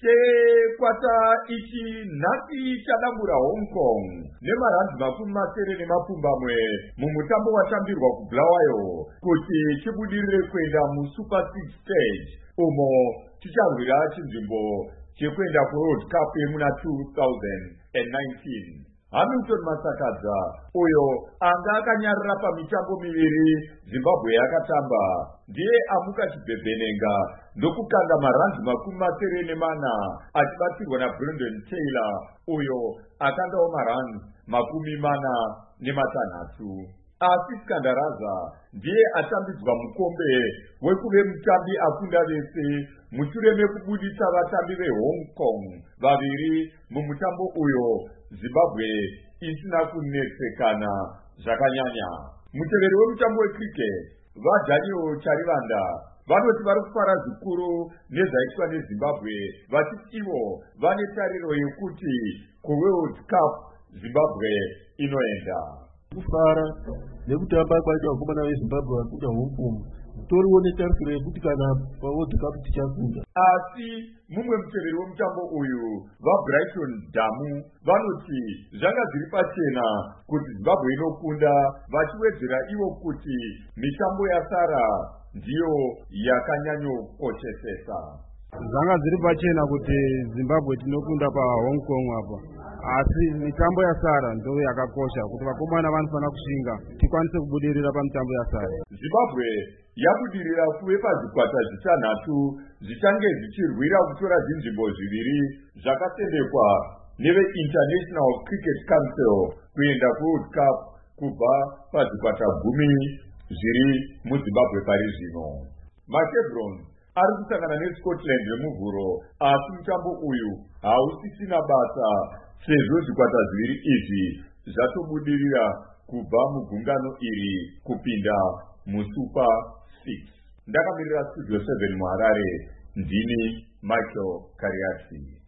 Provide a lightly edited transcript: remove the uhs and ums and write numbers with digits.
chekwata ichi nhasi chadambura Hong Kong nemarandi makumi masere nemapfumbamwe mumutambo watambirwa kuBulawayo kuti chibudirire kuenda muSuper 6 stage umo chicharwira chinzvimbo chekuenda kuWorld Cup yemuna 2019. Hamilton Masakadza uyo anga akanyarira pamitambo miviri Zimbabwe yakatamba ndiye amuka chibhebhenenga ndokukanda marandi makumi masere nemana achibatsirwa naBrendan Taylor uyo akandawo marandi makumi mana nematanhatu. Asi Skandaraza ndiye atambidzwa mukombe wekuve mutambi akunda vese mushure mekubudisa vatambi veHong Kong vaviri mumutambo uyo Zimbabwe isina kunetsekana zvakanyanya. Muteveri wemutambo wecricket vaDaniel Charivanda vanoti vari kufara zvikuru nezvaitwa neZimbabwe vachiti ivo vane tariro yekuti kuWorld Cup Zimbabwe inoenda. Kufara nekutamba kwaita vakomana veZimbabwe vakunda Hong Kong toriwo netarisiro yekuti kana paWorld Cup tichakunda. Asi mumwe muteveri wemutambo uyu vaBrighton Damu vanoti zvanga zviri pachena kuti Zimbabwe inokunda vachiwedzera ivo kuti mitambo yasara ndiyo yakanyanyokoshesesa. Zvanga zviri pachena kuti Zimbabwe tinokunda paHong Kong apa, asi mitambo yasara ndo yakakosha kuti vakomana vanofana kushinga tikwanise kubudirira pamitambo yasara. Zimbabwe yabudirira kuve pazvikwata zvitanhatu zvichange zvichirwira kutora zvinzvimbo zviviri zvakatendekwa neveInternational Cricket Council kuenda kuWorld Cup kubva pazvikwata 10 zviri muZimbabwe pari zvino. MaChevron ari kusangana neScotland remuvhuro, asi mutambo uyu hausisina basa sezvo zvikwata zviviri izvi zvatobudirira kubva mugungano iri kupinda muSuper 6. Ndakamirira Studio 7 muHarare, ndini Michael Kariati.